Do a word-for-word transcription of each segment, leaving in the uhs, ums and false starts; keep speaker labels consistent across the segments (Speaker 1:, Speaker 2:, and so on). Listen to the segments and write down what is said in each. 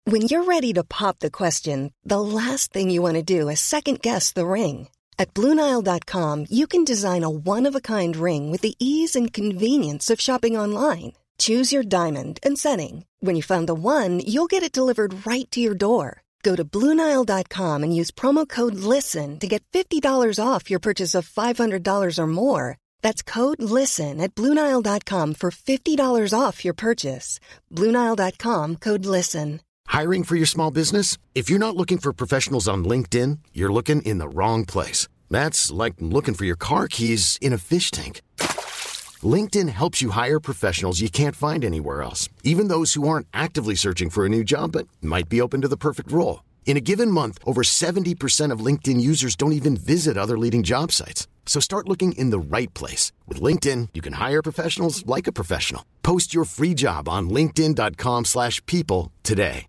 Speaker 1: When you're ready to pop the question, the last thing you want to do is second-guess the ring. At Blue Nile dot com, you can design a one-of-a-kind ring with the ease and convenience of shopping online. Choose your diamond and setting. When you find the one, you'll get it delivered right to your door. Go to Blue Nile dot com and use promo code LISTEN to get fifty dollars off your purchase of five hundred dollars or more. That's code LISTEN at Blue Nile dot com for fifty dollars off your purchase. Blue Nile dot com, code LISTEN.
Speaker 2: Hiring for your small business? If you're not looking for professionals on LinkedIn, you're looking in the wrong place. That's like looking for your car keys in a fish tank. LinkedIn helps you hire professionals you can't find anywhere else, even those who aren't actively searching for a new job but might be open to the perfect role. In a given month, over seventy percent of LinkedIn users don't even visit other leading job sites. So start looking in the right place. With LinkedIn, you can hire professionals like a professional. Post your free job on linkedin dot com slash people today.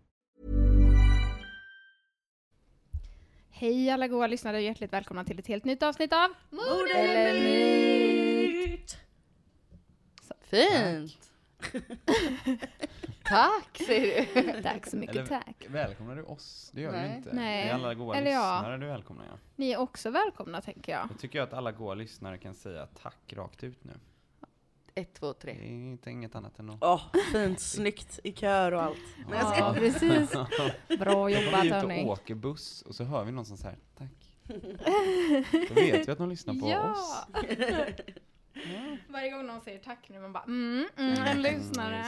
Speaker 3: Hej alla goda lyssnare, hjärtligt välkomna till ett helt nytt avsnitt av
Speaker 4: Mord eller myt. Fint. Tack, säger du.
Speaker 3: Tack så mycket. Eller, tack.
Speaker 5: Välkomnar du oss? Det gör
Speaker 4: Nej.
Speaker 5: du inte.
Speaker 3: Nej.
Speaker 5: Det är alla goda
Speaker 3: Eller
Speaker 5: lyssnare
Speaker 3: ja.
Speaker 5: du välkomnar. Ja.
Speaker 3: Ni är också välkomna, tänker jag.
Speaker 5: Jag tycker att alla goda lyssnare kan säga tack rakt ut nu.
Speaker 4: Ett, två, tre.
Speaker 5: Det är inte inget annat än att...
Speaker 6: Åh, oh, fint, snyggt i kör och allt.
Speaker 3: Ja, ja precis. Bra jobbat,
Speaker 5: hörni.
Speaker 3: hörni.
Speaker 5: Vi åker buss och så hör vi någon som säger tack. Då vet vi att någon lyssnar på
Speaker 3: ja.
Speaker 5: oss.
Speaker 3: Ja. Varje gång någon säger tack nu, man bara mm, mm, en lyssnare.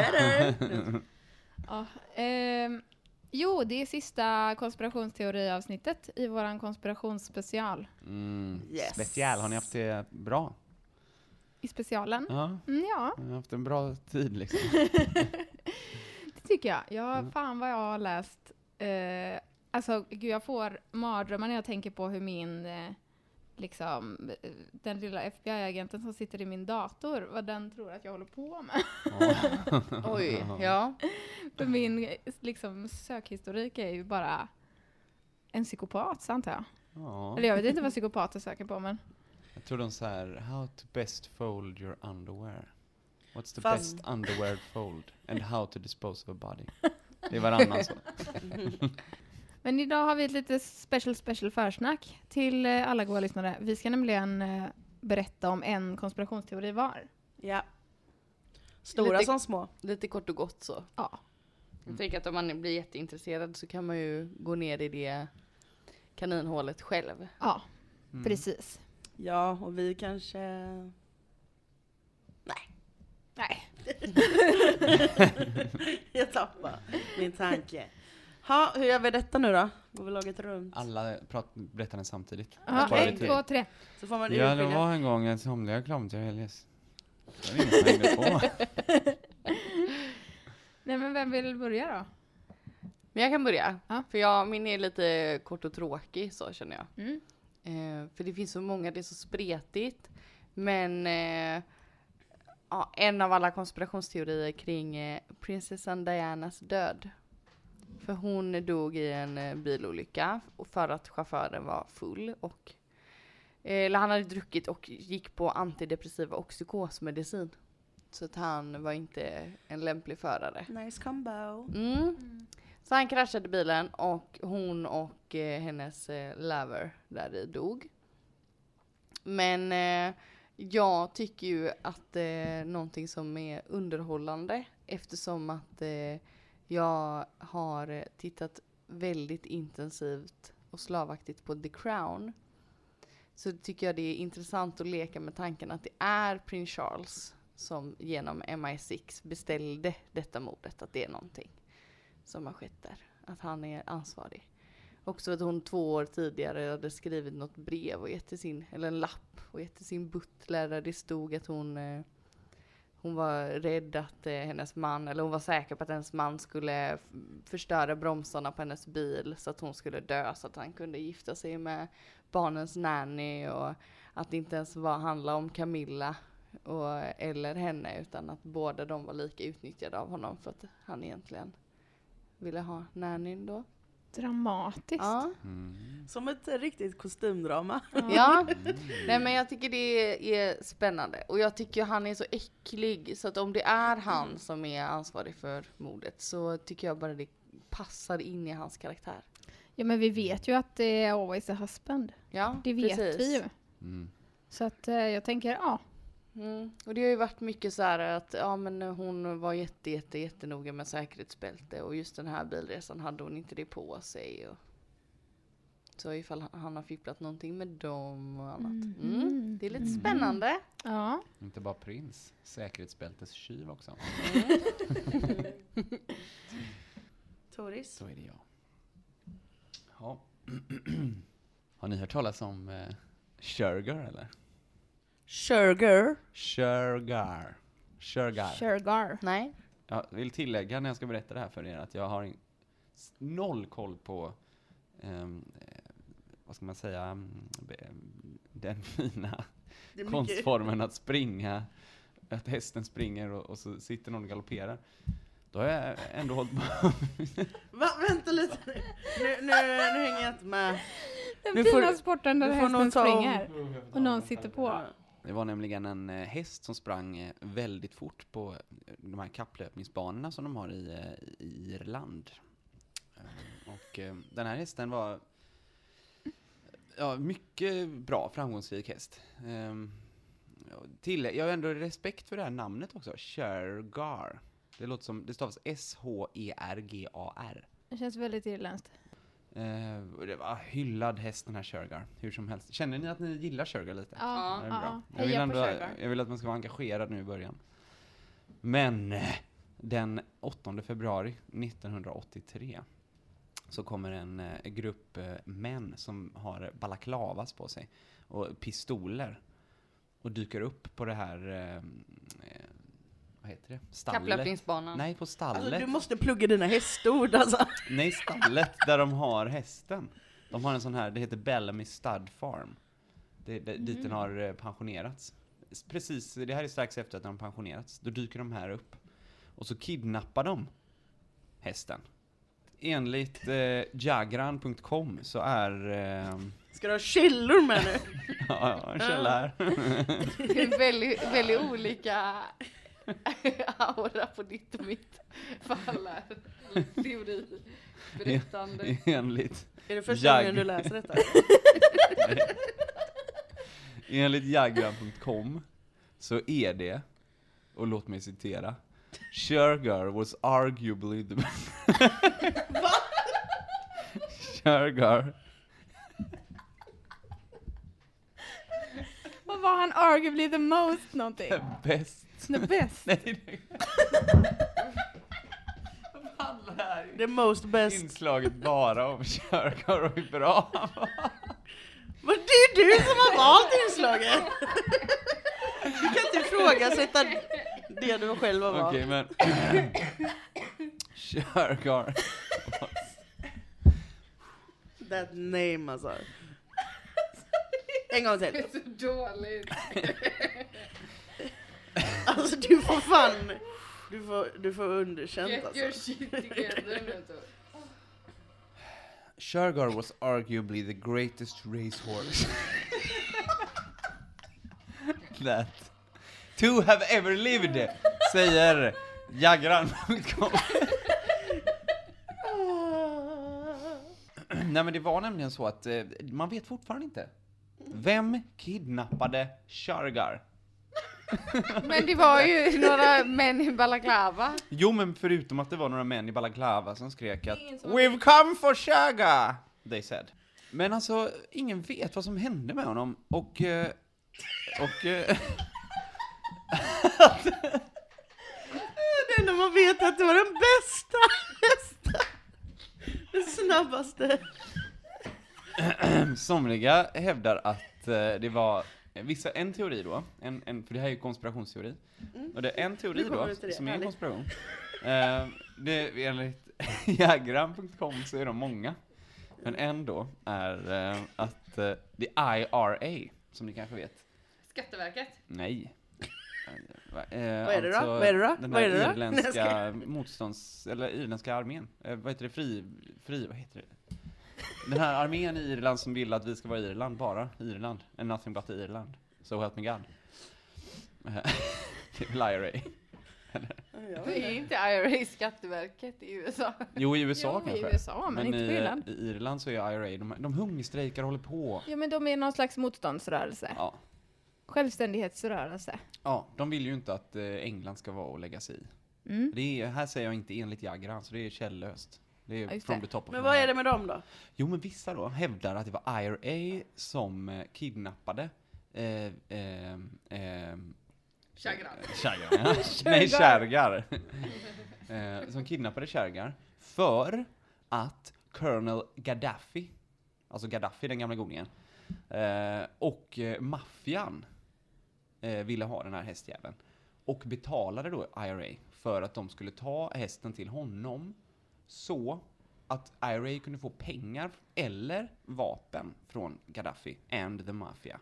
Speaker 3: Ja, eh, jo, det är sista konspirationsteoriavsnittet i våran konspirationsspecial.
Speaker 5: Mm.
Speaker 6: Yes.
Speaker 5: Special, har ni haft det bra?
Speaker 3: I specialen?
Speaker 5: Ja,
Speaker 3: Mm, ja.
Speaker 5: jag har haft en bra tid liksom.
Speaker 3: Det tycker jag. Ja, fan vad jag har läst. Eh, alltså, gud, jag får mardrömmar när jag tänker på hur min... Eh, liksom, den lilla F B I-agenten som sitter i min dator, vad den tror att jag håller på med.
Speaker 4: Oj, ja.
Speaker 3: För min liksom, sökhistorik är ju bara en psykopat, antar jag.
Speaker 5: Ja.
Speaker 3: Eller jag vet inte vad psykopater söker på, men...
Speaker 5: Jag tror de så här, how to best fold your underwear. What's the
Speaker 6: Fast-
Speaker 5: best underwear fold? And how to dispose of a body. Det är varannan så.
Speaker 3: Men idag har vi ett lite special special försnack till eh, alla goda lyssnare. Vi ska nämligen eh, berätta om en konspirationsteori var.
Speaker 6: Ja. Stora
Speaker 4: Lite-
Speaker 6: som små.
Speaker 4: Lite kort och gott så.
Speaker 3: Ja.
Speaker 4: Jag tänker att om man blir jätteintresserad så kan man ju gå ner i det kaninhålet själv.
Speaker 3: Ja,
Speaker 5: Mm.
Speaker 3: precis.
Speaker 6: Ja, och vi kanske...
Speaker 3: Nej.
Speaker 6: Jag tappar min tanke. Ha, hur gör vi detta nu då? Går vi laget runt?
Speaker 5: Alla prat, berättar den samtidigt.
Speaker 3: Ja,
Speaker 5: Sparar
Speaker 3: ett,
Speaker 5: tid.
Speaker 3: två, tre.
Speaker 6: Så får man
Speaker 5: Ja, det
Speaker 6: urskilja.
Speaker 5: var en gång en somlig reklam till Helges. Jag vet inte vad jag hängde på.
Speaker 3: Nej, men vem vill börja då?
Speaker 4: Men jag kan börja.
Speaker 3: Ja.
Speaker 4: För jag, min är lite kort och tråkig, så känner jag.
Speaker 3: Mm.
Speaker 4: Eh, för det finns så många, det är så spretigt. Men eh, ja, en av alla konspirationsteorier kring eh, prinsessan Dianas död. För hon dog i en eh, bilolycka och för att chauffören var full. Och, eh, eller han hade druckit och gick på antidepressiva och psykosmedicin. Så att han var inte en lämplig förare.
Speaker 6: Nice combo.
Speaker 4: Mm.
Speaker 3: Mm.
Speaker 4: Så han kraschade bilen och hon och eh, hennes eh, lover där i dog. Men eh, jag tycker ju att det eh, är någonting som är underhållande eftersom att eh, jag har eh, tittat väldigt intensivt och slavaktigt på The Crown. Så tycker jag det är intressant att leka med tanken att det är prins Charles som genom M I sex beställde detta mordet, att det är någonting som har skett där. Att han är ansvarig. Också att hon två år tidigare hade skrivit något brev och gett till sin, eller en lapp och gett till sin butler där det stod att hon, eh, hon var rädd att eh, hennes man, eller hon var säker på att hennes man skulle f- förstöra bromsarna på hennes bil så att hon skulle dö så att han kunde gifta sig med barnens nanny och att det inte ens var handla om Camilla och, eller henne utan att båda de var lika utnyttjade av honom för att han egentligen ville ha nannyn då.
Speaker 3: Dramatiskt.
Speaker 4: Ja.
Speaker 5: Mm.
Speaker 6: Som ett eh, riktigt kostymdrama.
Speaker 4: Ja. Nej, men jag tycker det är spännande. Och jag tycker han är så äcklig. Så att om det är han som är ansvarig för mordet så tycker jag bara det passade in i hans karaktär.
Speaker 3: Ja, men vi vet ju att det är always a husband.
Speaker 4: Ja,
Speaker 3: Det vet
Speaker 4: precis.
Speaker 3: vi ju.
Speaker 5: Mm.
Speaker 3: Så att eh, jag tänker, ja.
Speaker 4: Mm. Och det har ju varit mycket så här att ja, men hon var jätte, jätte, jättenoga med säkerhetsbälte. Och just den här bilresan hade hon inte det på sig. Och så ifall han har fipplat någonting med dem och annat. Mm. Det är lite spännande.
Speaker 3: Ja.
Speaker 5: Inte bara prins, säkerhetsbältestjuv också.
Speaker 6: Toris.
Speaker 5: Så är det jag. Ja. Har ni hört talas om eh, Shergar eller?
Speaker 6: Sugar.
Speaker 5: Shergar. Shergar.
Speaker 3: Shergar.
Speaker 4: Nej.
Speaker 5: Jag vill tillägga när jag ska berätta det här för er att jag har en s- noll koll på ehm, eh, vad ska man säga mm, be- den fina
Speaker 6: Det är mycket.
Speaker 5: konstformen att springa, att hästen springer och, och så sitter någon och galopperar. Då har jag ändå hållit på.
Speaker 6: Va? Vänta lite. Nu, nu, nu hänger jag inte med.
Speaker 3: Den
Speaker 6: Nu
Speaker 3: fina
Speaker 6: får-
Speaker 3: sporten där
Speaker 6: nu får
Speaker 3: hästen
Speaker 6: någon ta om-
Speaker 3: springer och någon sitter på.
Speaker 5: Det var nämligen en eh, häst som sprang eh, väldigt fort på eh, de här kapplöpningsbanorna som de har i, eh, i Irland. Eh, och eh, den här hästen var ja, mycket bra, framgångsrik häst. Eh, till, jag har ändå respekt för det här namnet också, Shergar. Det låter som, det stavas S H E R G A R.
Speaker 3: Det känns väldigt irländskt.
Speaker 5: Eh, och det var hyllad häst den här Shergar, hur som helst. Känner ni att ni gillar Shergar lite?
Speaker 3: Ja,
Speaker 5: Det är
Speaker 3: ja,
Speaker 5: bra.
Speaker 3: ja.
Speaker 5: Jag, vill
Speaker 3: Heja på
Speaker 5: ändå,
Speaker 3: Shergar.
Speaker 5: jag vill att man ska vara engagerad nu i början. Men eh, den åttonde februari nittonhundraåttiotre så kommer en eh, grupp eh, män som har balaklavas på sig och pistoler och dyker upp på det här eh, eh, vad heter det? Stallet.
Speaker 4: Kapplöpningsbanan.
Speaker 5: Nej, på stallet.
Speaker 6: Alltså, du måste plugga dina hästord alltså.
Speaker 5: Nej, stallet där de har hästen. De har en sån här, det heter Bellamy Stud Farm. Det, det, dit den har eh, pensionerats. S- Precis, det här är strax efter att de har pensionerats. Då dyker de här upp. Och så kidnappar de hästen. Enligt eh, jagran punkt com så är... Eh,
Speaker 6: Ska du ha källor med nu?
Speaker 5: ja, ja, en källa här.
Speaker 4: Det är väldigt, väldigt olika aura på ditt och mitt fall här. Teori, berättande.
Speaker 5: Enligt,
Speaker 6: Är det första
Speaker 5: Jag-
Speaker 6: gången du läser detta?
Speaker 5: enligt jagran punkt com så är det, och låt mig citera, Shergar was arguably the... Shergar
Speaker 3: Vad var han arguably the most någonting?
Speaker 5: best.
Speaker 3: The best.
Speaker 5: Nej, det Vad handlar det här
Speaker 6: The most best.
Speaker 5: inslaget bara om Shergar och hur bra han var?
Speaker 6: Men det är du som har valt inslaget! Du kan inte ifrågasätta det du själv har valt.
Speaker 5: Okej, men Shergar
Speaker 6: That name alltså. En gång till.
Speaker 4: Det är så dåligt.
Speaker 6: Alltså du får fan... Du får, du får underkänt
Speaker 4: Get
Speaker 6: alltså.
Speaker 4: your shit together nu då.
Speaker 5: Shergar was arguably the greatest racehorse that to have ever lived, säger jagran punkt com. Nej, men det var nämligen så att eh, man vet fortfarande inte. Vem kidnappade Shergar?
Speaker 4: Men det var ju några män i balaklava.
Speaker 5: Jo, men förutom att det var några män i balaklava som skrek att
Speaker 3: ingen som-
Speaker 5: "We've come for Shergar", they said. Men alltså, ingen vet vad som hände med honom. Och... eh, och... eh,
Speaker 6: Det enda man vet är att det var den bästa hästen. Den snabbaste.
Speaker 5: somliga hävdar att eh, det var... Vissa, en teori då, en, en, för det här är ju konspirationsteori. Och det är en teori
Speaker 6: Nu kommer
Speaker 5: då,
Speaker 6: vi till det,
Speaker 5: som är en
Speaker 6: härligt.
Speaker 5: konspiration. Eh, det, enligt jagran punkt com så är de många. Men en då är eh, att eh, the I R A, som ni kanske vet.
Speaker 4: Skatteverket.
Speaker 5: Nej. Eh,
Speaker 6: Vad är det då? Vad är det då?
Speaker 5: Den
Speaker 6: Vad är
Speaker 5: här
Speaker 6: det då?
Speaker 5: irländska motstånds... Eller irländska armén. Eh, vad heter det? Fri... Fri... Vad heter det? Den här armén i Irland som vill att vi ska vara Irland, bara Irland. And nothing but Irland. So help me God. Eh, det är väl I R A. Eller?
Speaker 4: Det är inte I R A Skatteverket i U S A.
Speaker 5: Jo, i U S A
Speaker 3: Jo, i
Speaker 5: kanske.
Speaker 3: U S A, men inte på
Speaker 5: i,
Speaker 3: Irland.
Speaker 5: i Irland så är I R A, de, de hungerstrejkar och håller på.
Speaker 3: Ja, men de är någon slags motståndsrörelse.
Speaker 5: Ja.
Speaker 3: Självständighetsrörelse.
Speaker 5: Ja, de vill ju inte att eh, England ska vara och lägga sig i.
Speaker 3: Mm.
Speaker 5: Det är, här säger jag inte enligt Jagran, så det är källöst. Det är
Speaker 3: Ja, just
Speaker 5: from
Speaker 3: det.
Speaker 5: the top of
Speaker 6: Men
Speaker 5: my
Speaker 6: vad är
Speaker 5: head.
Speaker 6: det med dem då?
Speaker 5: Jo, men vissa då hävdar att det var I R A som eh, kidnappade eh, eh, eh,
Speaker 4: Chagrin.
Speaker 5: Chagrin, ja. Nej, Shergar. eh, som kidnappade Shergar för att Colonel Gaddafi, alltså Gaddafi, den gamla godingen, eh, och eh, maffian eh, ville ha den här hästjäveln. Och betalade då I R A för att de skulle ta hästen till honom så att I R A kunde få pengar eller vapen från Gaddafi and the mafia.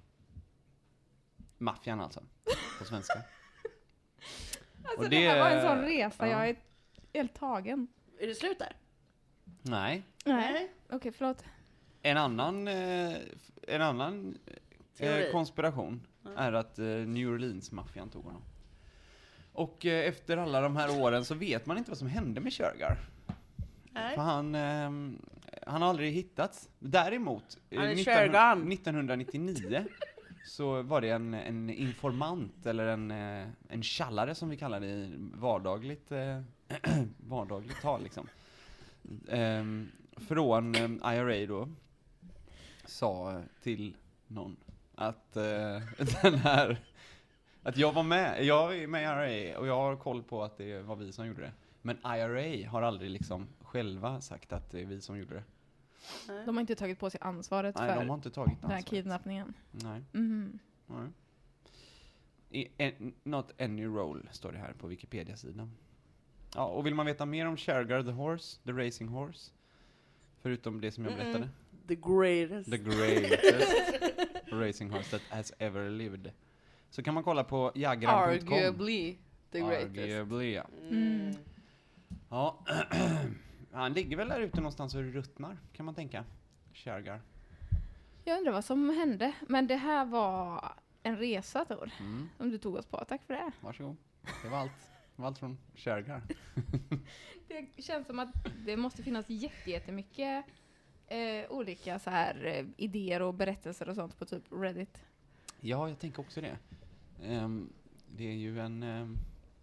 Speaker 5: Maffian alltså, på svenska.
Speaker 3: Alltså
Speaker 5: Och
Speaker 3: det,
Speaker 5: det-
Speaker 3: här var en sån resa,
Speaker 5: ja.
Speaker 3: jag är helt tagen.
Speaker 6: Är det slut där?
Speaker 5: Nej.
Speaker 3: Nej. Okej, förlåt.
Speaker 5: En annan, eh, en annan
Speaker 6: Teori.
Speaker 5: eh, konspiration är att eh, New Orleans-maffian tog honom. Och eh, efter alla de här åren så vet man inte vad som hände med Shergar.
Speaker 6: Nej.
Speaker 5: För han, eh, han har aldrig hittats. Däremot, eh,
Speaker 6: Han är
Speaker 5: nitton-
Speaker 6: Shergan.
Speaker 5: nittonhundranittionio så var det en, en informant eller en, eh, en tjallare som vi kallar det i vardagligt, eh, vardagligt tal liksom. Ehm, från eh, I R A då sa till någon att eh, den här att jag var med, jag är med i I R A och jag har koll på att det var vi som gjorde det. Men I R A har aldrig liksom själva sagt att det är vi som gjorde det.
Speaker 3: De har inte tagit på sig ansvaret
Speaker 5: Nej,
Speaker 3: för
Speaker 5: de har inte tagit
Speaker 3: den här
Speaker 5: ansvaret.
Speaker 3: kidnappningen.
Speaker 5: Nej.
Speaker 3: Mhm.
Speaker 5: Nej. I, en, not any role står det här på Wikipedia-sidan. Ja, och vill man veta mer om Shergar the Horse, the racing horse, förutom det som jag berättade,
Speaker 6: The greatest.
Speaker 5: the greatest racing horse that has ever lived, så kan man kolla på jagran punkt com.
Speaker 4: Arguably the greatest.
Speaker 5: Arguably, ja.
Speaker 3: Mm.
Speaker 5: Ja, han ligger väl där ute någonstans och ruttnar, kan man tänka. Shergar.
Speaker 3: Jag undrar vad som hände, men det här var en resa, Tor,
Speaker 5: Mm,
Speaker 3: som du tog oss på. Tack för det.
Speaker 5: varsågod. Det var allt. Det var allt från Shergar.
Speaker 3: Det känns som att det måste finnas jätte- jättemycket eh, olika så här, eh, idéer och berättelser och sånt på typ Reddit.
Speaker 5: Ja, jag tänker också det. Ehm, det är ju en... ehm,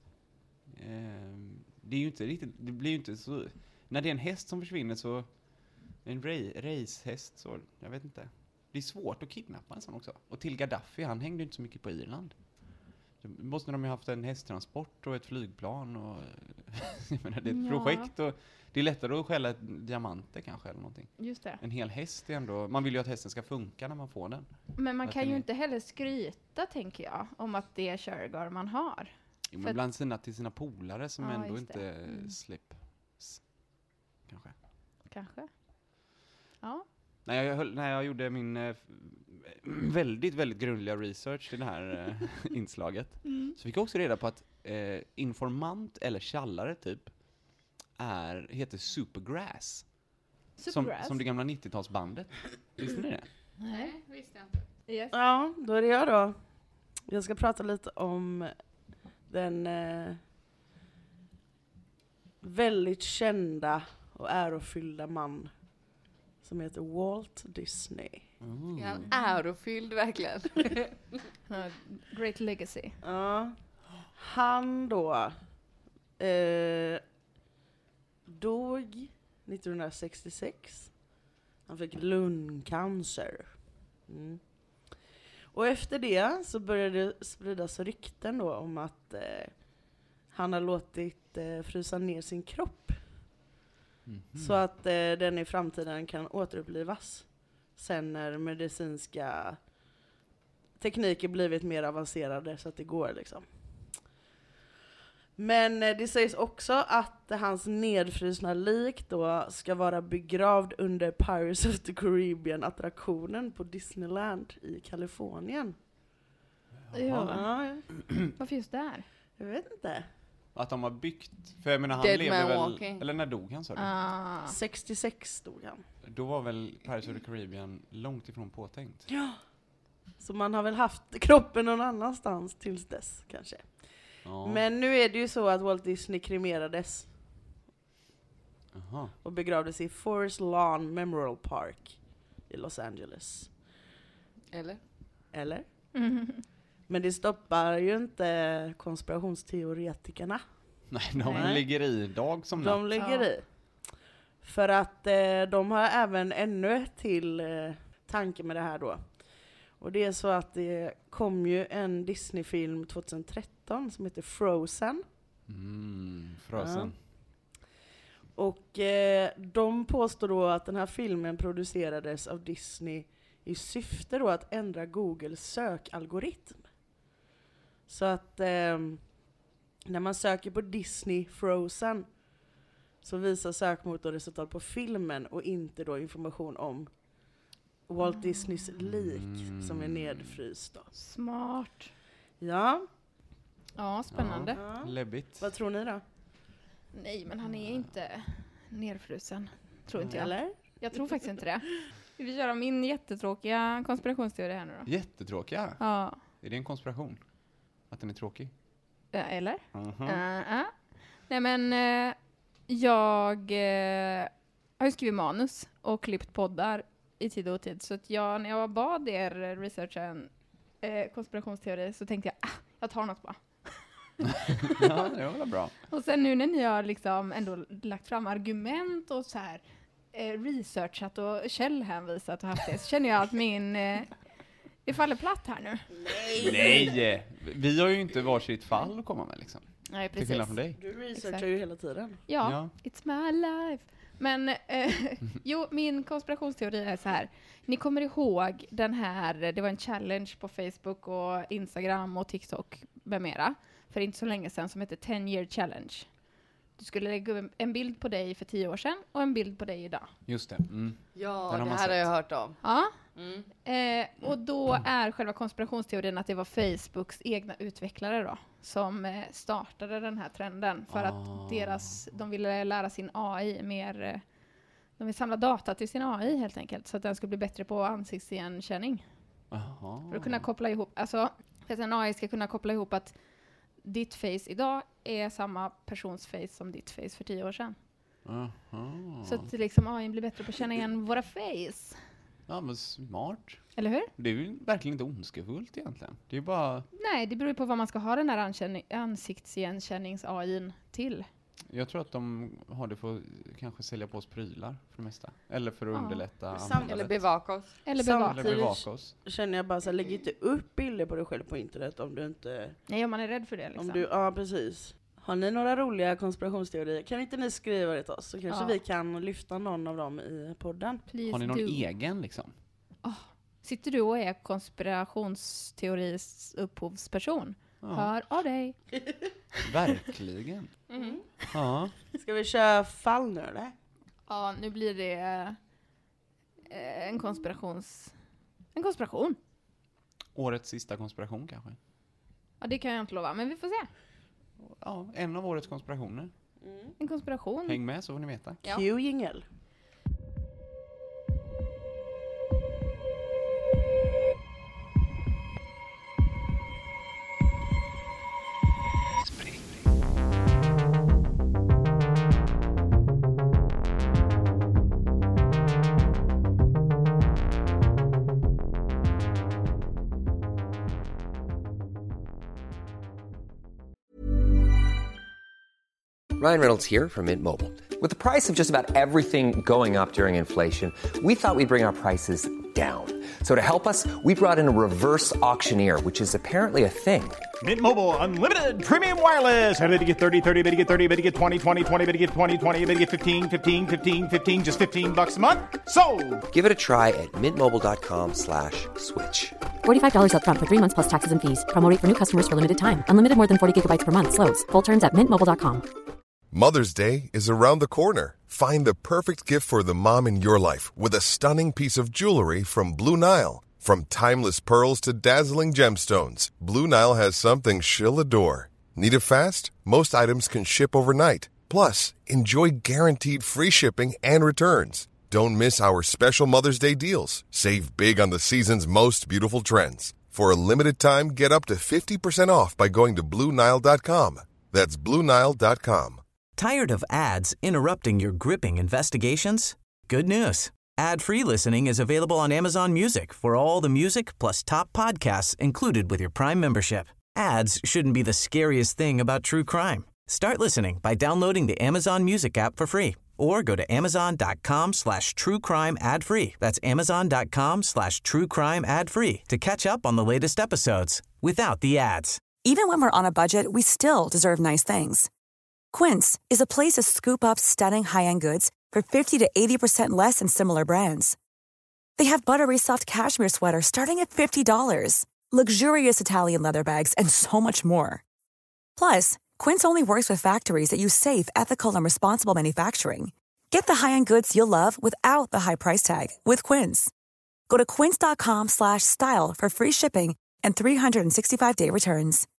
Speaker 5: ehm, det är ju inte riktigt... Det blir ju inte så... När det är en häst som försvinner så... En ra- racehäst så... Jag vet inte. Det är svårt att kidnappa en sån också. Och till Gaddafi, han hängde ju inte så mycket på Irland. Då måste de ju haft en hästtransport och ett flygplan och... jag menar, det är ett
Speaker 3: Ja.
Speaker 5: projekt och... Det är lättare att stjäla ett diamanter kanske eller någonting.
Speaker 3: Just det.
Speaker 5: En hel häst är ändå... Man vill ju att hästen ska funka när man får den.
Speaker 3: Men man
Speaker 5: Att
Speaker 3: kan
Speaker 5: den
Speaker 3: ju
Speaker 5: är-
Speaker 3: inte heller skryta, tänker jag, om att det är Shergar man har.
Speaker 5: Jo,
Speaker 3: För
Speaker 5: men
Speaker 3: att-
Speaker 5: bland sina, till sina polare som
Speaker 3: Ja,
Speaker 5: ändå
Speaker 3: just
Speaker 5: inte
Speaker 3: det. Mm.
Speaker 5: slips. Kanske.
Speaker 3: Kanske. Ja.
Speaker 5: När jag, höll, när jag gjorde min eh, f- väldigt, väldigt grundliga research till det här eh, inslaget
Speaker 3: Mm.
Speaker 5: så fick jag också reda på att eh, informant eller tjallare typ är, heter Supergrass. Som,
Speaker 3: Supergrass.
Speaker 5: som det gamla nittiotalsbandet. Visste ni det?
Speaker 4: Nej, visste jag inte.
Speaker 3: Yes.
Speaker 6: Ja, då är det jag då. Jag ska prata lite om den eh, väldigt kända och ärofyllda man som heter Walt Disney.
Speaker 5: Mm.
Speaker 4: Ja, ärofylld verkligen.
Speaker 3: Uh, great legacy.
Speaker 6: Ja, han då eh, dog nittonhundrasextiosex. Han fick lungcancer. Mm. Och efter det så började det spridas rykten då om att eh, han har låtit eh, frysa ner sin kropp.
Speaker 5: Mhm.
Speaker 6: Så att eh, den i framtiden kan återupplivas. Sen när medicinska tekniker blivit mer avancerade så att det går liksom. Men eh, det sägs också att hans nedfrusna lik då ska vara begravd under Pirates of the Caribbean-attraktionen på Disneyland i Kalifornien.
Speaker 3: Ja.
Speaker 6: Ja,
Speaker 3: Vad finns där?
Speaker 6: jag vet inte.
Speaker 5: Att de har byggt, för jag menar han
Speaker 4: Dead
Speaker 5: levde
Speaker 4: Man
Speaker 5: väl,
Speaker 4: Walking.
Speaker 5: eller när dog han sa du?
Speaker 3: Ah.
Speaker 6: sextiosex stod han.
Speaker 5: Då var väl Pirates of the Caribbean långt ifrån påtänkt.
Speaker 6: Ja. Så man har väl haft kroppen någon annanstans tills dess kanske.
Speaker 5: Ja.
Speaker 6: Men nu är det ju så att Walt Disney kremerades
Speaker 5: Aha.
Speaker 6: och begravdes i Forest Lawn Memorial Park i Los Angeles.
Speaker 4: Eller?
Speaker 6: Eller?
Speaker 3: Mm.
Speaker 6: Men det stoppar ju inte konspirationsteoretikerna.
Speaker 5: Nej, de
Speaker 6: Nej.
Speaker 5: ligger i dag som natt.
Speaker 6: De ligger
Speaker 3: Ja.
Speaker 6: i. För att eh, de har även ännu ett till eh, tanke med det här då. Och det är så att det kom ju en Disney-film tjugohundratretton som heter Frozen.
Speaker 5: Mm, Frozen.
Speaker 6: Och eh, de påstår då att den här filmen producerades av Disney i syfte då att ändra Googles sökalgoritm. Så att eh, när man söker på Disney Frozen så visar sökmotorresultat på filmen och inte då information om Walt Disneys lik
Speaker 5: Mm.
Speaker 6: som är nedfryst då.
Speaker 3: Smart.
Speaker 6: Ja.
Speaker 3: Ja, spännande.
Speaker 6: ja.
Speaker 5: Läbbigt.
Speaker 6: Vad tror ni då?
Speaker 3: Nej, men han är inte nerfrusen. Tror inte jag.
Speaker 6: Eller?
Speaker 3: Jag tror faktiskt inte det. Vi vill göra min jättetråkiga konspirationsteori här nu då.
Speaker 5: Jättetråkiga.
Speaker 3: Ja.
Speaker 5: Är det en konspiration? Att den är tråkig?
Speaker 3: Eh, Eller?
Speaker 5: Mhm.
Speaker 3: Uh-uh. Nej, men eh, jag eh, har ju skrivit manus och klippt poddar i tid och otid. Så att jag, när jag bad er researcha en eh, konspirationsteori så tänkte jag, ah, jag tar något bara.
Speaker 5: Ja, det var bra.
Speaker 3: Och sen nu när ni har liksom ändå lagt fram argument och så här eh, researchat och källhänvisat och haft det, så känner jag att min eh, det faller platt här nu.
Speaker 5: Nej! Vi har ju inte varsitt fall att komma med liksom.
Speaker 3: Nej,
Speaker 5: Till
Speaker 3: precis.
Speaker 5: skillnad från dig.
Speaker 6: Du researchar
Speaker 3: Exakt.
Speaker 6: ju hela tiden.
Speaker 3: Ja,
Speaker 5: Ja.
Speaker 3: it's my life. Men eh, jo, min konspirationsteori är så här. Ni kommer ihåg den här, det var en challenge på Facebook och Instagram och TikTok med mera. För inte så länge sedan som heter ten year challenge. Du skulle lägga upp en bild på dig för tio år sedan och en bild på dig idag.
Speaker 5: Just det. Mm.
Speaker 4: Ja,
Speaker 5: Den har
Speaker 4: det
Speaker 5: man
Speaker 4: här
Speaker 5: sett.
Speaker 4: har jag hört om.
Speaker 3: Ja,
Speaker 4: Mm.
Speaker 3: eh, och då är själva konspirationsteorin att det var Facebooks egna utvecklare då som eh, startade den här trenden för
Speaker 5: Ah.
Speaker 3: att deras, de ville lära sin A I mer, eh, de vill samla data till sin A I helt enkelt så att den ska bli bättre på ansiktsigenkänning.
Speaker 5: Aha.
Speaker 3: För att kunna koppla ihop, alltså för att en A I ska kunna koppla ihop att ditt face idag är samma persons face som ditt face för tio år sedan.
Speaker 5: Aha.
Speaker 3: Så att liksom A I blir bättre på att känna igen våra face.
Speaker 5: Ja, men smart.
Speaker 3: Eller hur?
Speaker 5: Det är ju verkligen inte ondskefullt egentligen. Det är ju bara...
Speaker 3: Nej, det beror ju på vad man ska ha den här ankänning- ansiktsigenkännings-A I till.
Speaker 5: Jag tror att de har det för att kanske sälja på oss prylar för det mesta. Eller för att
Speaker 3: Ja.
Speaker 5: underlätta
Speaker 6: Sam-
Speaker 5: användandet.
Speaker 4: Eller bevaka oss.
Speaker 3: Eller
Speaker 6: Sam-
Speaker 3: bevaka.
Speaker 5: Eller bevaka oss.
Speaker 6: Känner jag bara så här, lägg inte upp bilder på dig själv på internet om du inte...
Speaker 3: Nej, om man är rädd för det liksom.
Speaker 6: Om du, ja, precis. Har ni några roliga konspirationsteorier? Kan inte ni skriva det till oss? Så kanske
Speaker 3: Ja.
Speaker 6: vi kan lyfta någon av dem i podden.
Speaker 3: Please
Speaker 5: Har ni någon
Speaker 3: do.
Speaker 5: egen liksom?
Speaker 3: Sitter du och är konspirationsteoris upphovsperson?
Speaker 5: Ja,
Speaker 3: Hör av dig.
Speaker 5: verkligen. Ja.
Speaker 6: Ska vi köra fall nu eller?
Speaker 3: Ja, nu blir det eh, en konspirations... En konspiration.
Speaker 5: Årets sista konspiration kanske.
Speaker 3: Ja, det kan jag inte lova, men vi får se.
Speaker 5: Ja, en av årets konspirationer.
Speaker 3: En konspiration.
Speaker 5: Häng med så får ni veta.
Speaker 3: Ja.
Speaker 6: Q-jingel.
Speaker 7: Ryan Reynolds here from Mint Mobile. With the price of just about everything going up during inflation, we thought we'd bring our prices down. So to help us, we brought in a reverse auctioneer, which is apparently a thing.
Speaker 8: Mint Mobile Unlimited Premium Wireless. How to get thirty, thirty, how to get thirty, how to get twenty, twenty, twenty, how to get twenty, twenty, how to get fifteen, fifteen, fifteen, fifteen, just fifteen bucks a month? Sold!
Speaker 7: Give it a try at mintmobile.com slash switch.
Speaker 9: forty-five dollars up front for three months plus taxes and fees. Promo rate for new customers for limited time. Unlimited more than forty gigabytes per month. Slows full terms at mint mobile dot com.
Speaker 10: Mother's Day is around the corner. Find the perfect gift for the mom in your life with a stunning piece of jewelry from Blue Nile. From timeless pearls to dazzling gemstones, Blue Nile has something she'll adore. Need it fast? Most items can ship overnight. Plus, enjoy guaranteed free shipping and returns. Don't miss our special Mother's Day deals. Save big on the season's most beautiful trends. For a limited time, get up to fifty percent off by going to Blue Nile dot com. That's Blue Nile dot com.
Speaker 11: Tired of ads interrupting your gripping investigations? Good news. Ad-free listening is available on Amazon Music for all the music plus top podcasts included with your Prime membership. Ads shouldn't be the scariest thing about true crime. Start listening by downloading the Amazon Music app for free or go to amazon.com slash true crime ad free. That's amazon.com slash true crime ad free to catch up on the latest episodes without the ads.
Speaker 12: Even when we're on a budget, we still deserve nice things. Quince is a place to scoop up stunning high-end goods for fifty to eighty percent less than similar brands. They have buttery soft cashmere sweaters starting at fifty dollars, luxurious Italian leather bags, and so much more. Plus, Quince only works with factories that use safe, ethical, and responsible manufacturing. Get the high-end goods you'll love without the high price tag with Quince. Go to quince.com slash style for free shipping and three sixty-five day returns.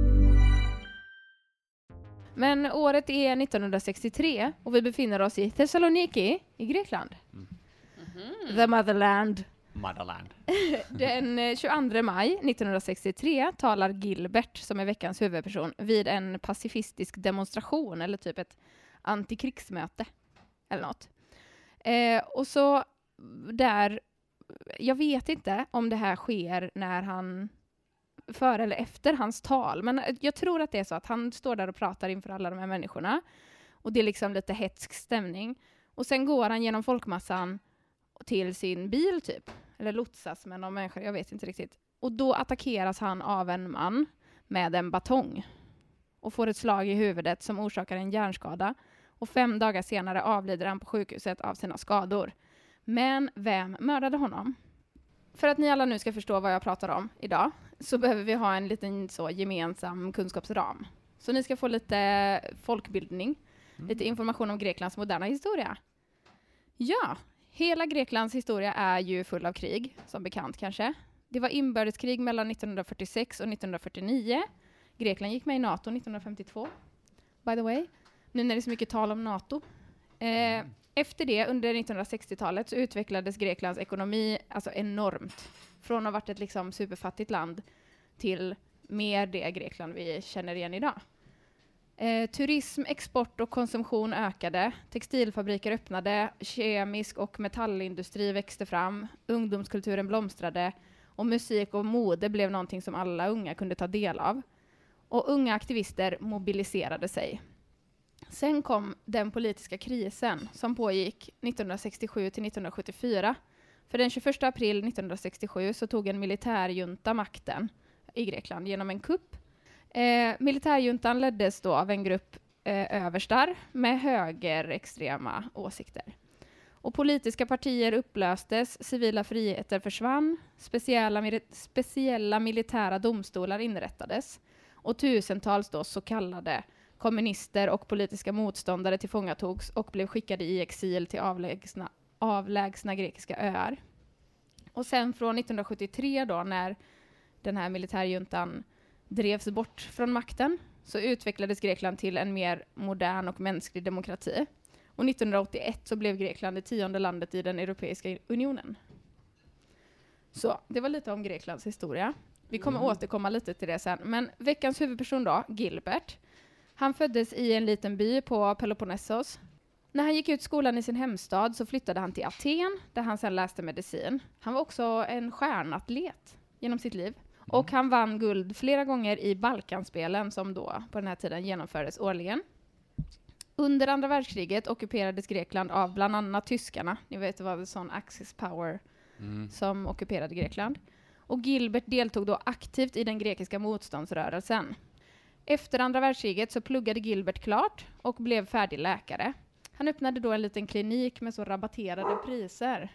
Speaker 3: Men året är nittonhundrasextiotre och vi befinner oss i Thessaloniki i Grekland. Mm. Mm-hmm. The motherland.
Speaker 5: Motherland.
Speaker 3: Den tjugoandra maj nittonhundrasextiotre talar Gilbert, som är veckans huvudperson, vid en pacifistisk demonstration eller typ ett antikrigsmöte eller något. Eh, och så där, jag vet inte om det här sker när han före eller efter hans tal, men jag tror att det är så att han står där och pratar inför alla de här människorna och det är liksom lite hetsk stämning och sen går han genom folkmassan till sin bil typ, eller lotsas med någon människa, jag vet inte riktigt, och då attackeras han av en man med en batong och får ett slag i huvudet som orsakar en hjärnskada och fem dagar senare avlider han på sjukhuset av sina skador. Men vem mördade honom? För att ni alla nu ska förstå vad jag pratar om idag så behöver vi ha en liten så gemensam kunskapsram. Så ni ska få lite folkbildning, mm. lite information om Greklands moderna historia. Ja, hela Greklands historia är ju full av krig, som bekant kanske. Det var inbördeskrig mellan nittonhundrafyrtiosex och nittonhundrafyrtionio. Grekland gick med i NATO nittonhundrafemtiotvå. By the way, nu när det är så mycket tal om NATO. Eh, Efter det, under nittonhundrasextiotalet, så utvecklades Greklands ekonomi alltså enormt. Från att ha varit ett liksom superfattigt land till mer det Grekland vi känner igen idag. Eh, turism, export och konsumtion ökade. Textilfabriker öppnade. Kemisk och metallindustri växte fram. Ungdomskulturen blomstrade. Och musik och mode blev någonting som alla unga kunde ta del av. Och unga aktivister mobiliserade sig. Sen kom den politiska krisen som pågick nittonhundrasextiosju till nittonhundrasjuttiofyra. För den tjugoförsta april nittonhundrasextiosju så tog en militärjunta makten i Grekland genom en kupp. Eh, militärjuntan leddes då av en grupp eh, överstar med högerextrema åsikter. Och politiska partier upplöstes, civila friheter försvann, speciella, mili- speciella militära domstolar inrättades och tusentals då så kallade kommunister och politiska motståndare tillfångatogs och blev skickade i exil till avlägsna, avlägsna grekiska öar. Och sen från nittonhundrasjuttiotre då, när den här militärjuntan drevs bort från makten, så utvecklades Grekland till en mer modern och mänsklig demokrati. Och nittonhundraåttioett så blev Grekland det tionde landet i den Europeiska unionen. Så det var lite om Greklands historia. Vi kommer mm. återkomma lite till det sen. Men veckans huvudperson då, Gilbert. Han föddes i en liten by på Peloponnesos. När han gick ut skolan i sin hemstad så flyttade han till Aten, där han sedan läste medicin. Han var också en stjärnatlet genom sitt liv. Mm. Och han vann guld flera gånger i Balkanspelen som då på den här tiden genomfördes årligen. Under andra världskriget ockuperades Grekland av bland annat tyskarna. Ni vet, det var en sån Axis power mm. som ockuperade Grekland. Och Gilbert deltog då aktivt i den grekiska motståndsrörelsen. Efter andra världskriget så pluggade Gilbert klart och blev färdig läkare. Han öppnade då en liten klinik med så rabatterade priser.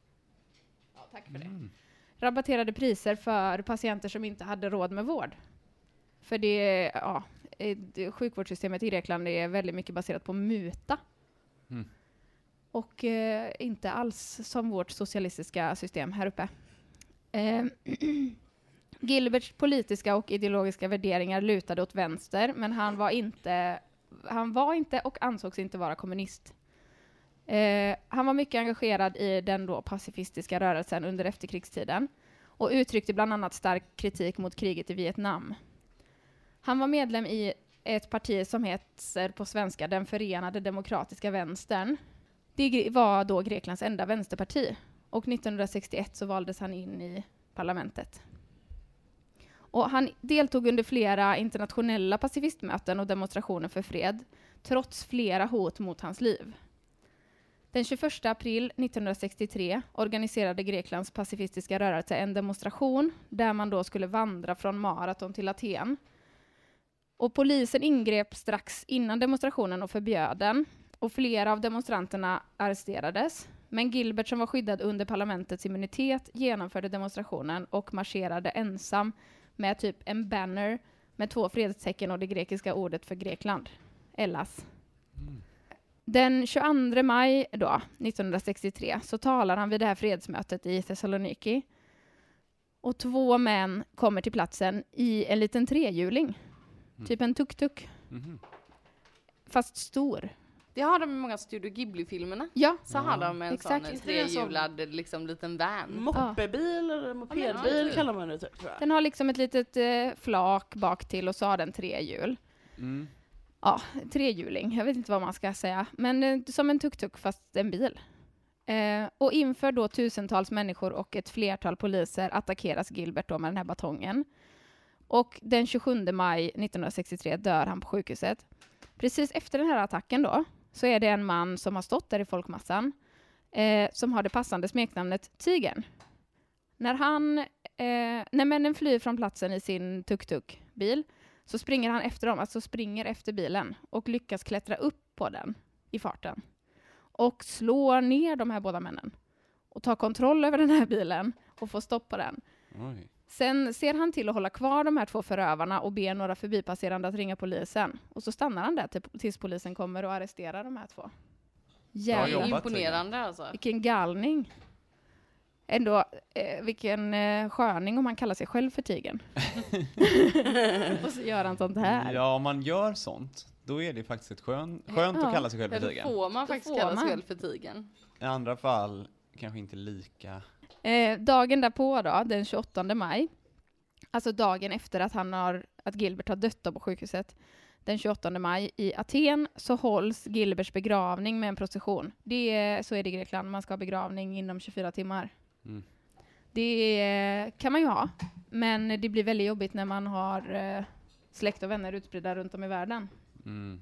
Speaker 3: Ja, tack för det. Mm. Rabatterade priser för patienter som inte hade råd med vård. För det, ja, det, sjukvårdssystemet i Grekland är väldigt mycket baserat på muta. Mm. Och eh, inte alls som vårt socialistiska system här uppe. Eh, Gilberts politiska och ideologiska värderingar lutade åt vänster, men han var inte, han var inte och ansågs inte vara kommunist. Eh, han var mycket engagerad i den då pacifistiska rörelsen under efterkrigstiden. och uttryckte bland annat stark kritik mot kriget i Vietnam. Han var medlem i ett parti som heter på svenska Den förenade demokratiska vänstern. Det var då Greklands enda vänsterparti. Och nittonhundrasextioett så valdes han in i parlamentet. Och han deltog under flera internationella pacifistmöten och demonstrationer för fred, trots flera hot mot hans liv. Den tjugoförsta april nittonhundrasextiotre organiserade Greklands pacifistiska rörelse en demonstration där man då skulle vandra från Marathon till Aten. Och polisen ingrep strax innan demonstrationen och förbjöd den. Och flera av demonstranterna arresterades. Men Gilbert, som var skyddad under parlamentets immunitet, genomförde demonstrationen och marscherade ensam med typ en banner med två fredstecken och det grekiska ordet för Grekland, Hellas. Mm. Den tjugoandra maj då, nittonhundrasextiotre, så talar han vid det här fredsmötet i Thessaloniki. Och två män kommer till platsen i en liten trehjuling. Mm. Typ en tuk-tuk. Mm. Fast stor.
Speaker 4: Det har de i många Studio Ghibli-filmerna.
Speaker 3: Ja.
Speaker 4: Så har de en
Speaker 3: Exakt.
Speaker 4: sån trehjulad liksom liten van.
Speaker 6: Moppebil eller mopedbil kallar man det, tror jag.
Speaker 3: Den har liksom ett litet eh, flak bak till och så har den tre hjul. Mm. Ja, trehjuling. Jag vet inte vad man ska säga. Men eh, som en tuk-tuk fast en bil. Eh, och inför då tusentals människor och ett flertal poliser attackeras Gilbert då med den här batongen. Och den tjugosjunde maj nittonhundrasextiotre dör han på sjukhuset. Precis efter den här attacken då så är det en man som har stått där i folkmassan eh, som har det passande smeknamnet Tigern. När han, eh, när männen flyr från platsen i sin tuk-tuk-bil så springer han efter dem, alltså springer efter bilen och lyckas klättra upp på den i farten. Och slår ner de här båda männen och tar kontroll över den här bilen och får stopp på den. Oj. Sen ser han till att hålla kvar de här två förövarna och ber några förbipasserande att ringa polisen. Och så stannar han där typ, tills polisen kommer och arresterar de här två.
Speaker 4: Jävligt imponerande alltså.
Speaker 3: Vilken galning. Ändå, eh, vilken eh, sköning om man kallar sig själv för Tigern. Och så gör han sånt här.
Speaker 5: Ja, om man gör sånt, då är det faktiskt ett skön, skönt ja. att kalla sig själv för Tigern.
Speaker 4: Då får man faktiskt kalla sig själv för Tigern.
Speaker 5: I andra fall kanske inte lika...
Speaker 3: Eh, dagen därpå då, den tjugoåttonde maj, alltså dagen efter att han har, att Gilbert har dött på sjukhuset, den tjugoåttonde maj i Aten så hålls Gilberts begravning med en procession. Det är, så är det i Grekland, man ska ha begravning inom tjugofyra timmar. Mm. Det är, kan man ju ha, men det blir väldigt jobbigt när man har eh, släkt och vänner utspridda runt om i världen. Mm.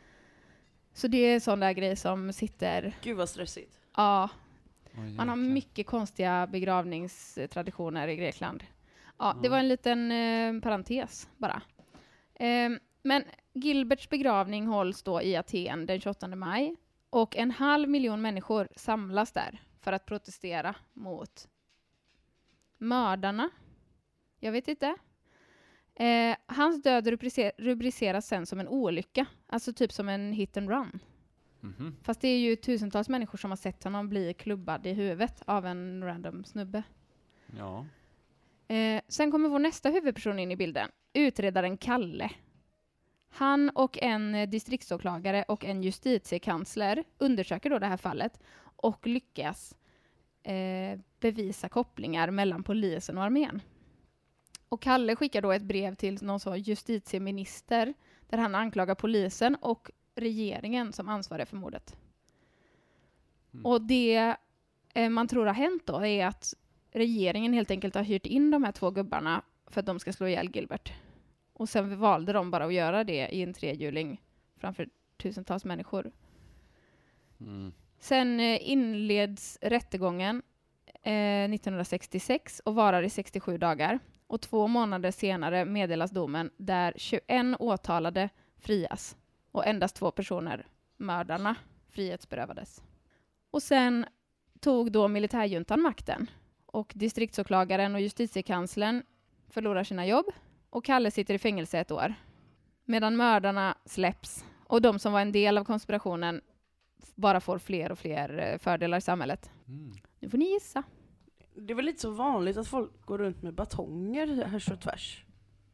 Speaker 3: Så det är sån där grej som sitter...
Speaker 6: Gud vad stressigt.
Speaker 3: Ja. Man har mycket konstiga begravningstraditioner i Grekland. Ja, mm. Det var en liten eh, parentes bara. Eh, men Gilberts begravning hålls då i Aten den tjugoåttonde maj. Och en halv miljon människor samlas där för att protestera mot mördarna. Jag vet inte. Eh, hans död rubricer- rubriceras sen som en olycka. Alltså typ som en hit and run. Mm-hmm. Fast det är ju tusentals människor som har sett honom bli klubbad i huvudet av en random snubbe.
Speaker 5: Ja.
Speaker 3: Eh, sen kommer vår nästa huvudperson in i bilden. Utredaren Kalle. Han och en distriktsåklagare och en justitiekansler undersöker då det här fallet och lyckas eh, bevisa kopplingar mellan polisen och armén. Och Kalle skickar då ett brev till någon sån justitieminister där han anklagar polisen och regeringen som ansvarig för mordet. Mm. Och det eh, man tror har hänt då är att regeringen helt enkelt har hyrt in de här två gubbarna för att de ska slå ihjäl Gilbert. Och sen valde de bara att göra det i en trehjuling framför tusentals människor. Mm. Sen eh, inleds rättegången eh, nittonhundrasextiosex och varar i sextiosju dagar. Och två månader senare meddelas domen där tjugoett åtalade frias. Och endast två personer, mördarna, frihetsberövades. Och sen tog då militärjuntan makten. Och distriktsåklagaren och justitiekanslern förlorar sina jobb. Och Kalle sitter i fängelse ett år. Medan mördarna släpps. Och de som var en del av konspirationen bara får fler och fler fördelar i samhället. Mm. Nu får ni gissa.
Speaker 6: Det är väl lite så vanligt att folk går runt med batonger här så tvärs.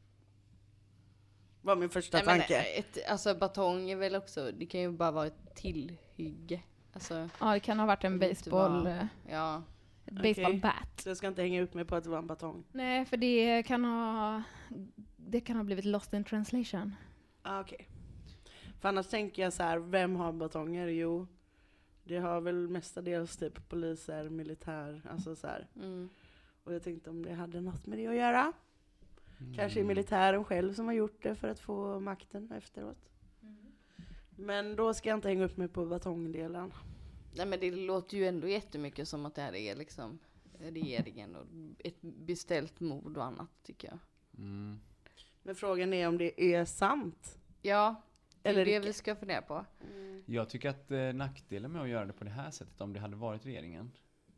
Speaker 6: Var min första Nej, tanke.
Speaker 4: Men, ett, alltså batong är väl också, det kan ju bara vara ett tillhygge. Alltså,
Speaker 3: ja, det kan ha varit en baseball.
Speaker 4: Vara, ja.
Speaker 3: Ett baseball
Speaker 6: Okej.
Speaker 3: bat.
Speaker 6: Så jag ska inte hänga upp mig på att det var en batong.
Speaker 3: Nej, för det kan ha det kan ha blivit lost in translation.
Speaker 6: Ah, okej. För annars tänker jag så här, vem har batonger? Jo, det har väl mestadels typ poliser, militär, alltså så här.
Speaker 4: Mm.
Speaker 6: Och jag tänkte om det hade något med det att göra.
Speaker 5: Mm.
Speaker 6: Kanske är militären själv som har gjort det för att få makten efteråt.
Speaker 3: Mm.
Speaker 6: Men då ska jag inte hänga upp mig på batongdelen.
Speaker 4: Nej, men det låter ju ändå jättemycket som att det här är liksom regeringen och ett beställt mord och annat, tycker jag.
Speaker 5: Mm.
Speaker 6: Men frågan är om det är sant.
Speaker 4: Ja, det är
Speaker 6: Eller
Speaker 4: det
Speaker 6: icke.
Speaker 4: vi ska fundera på.
Speaker 5: Jag tycker att eh, nackdelen med att göra det på det här sättet, om det hade varit regeringen,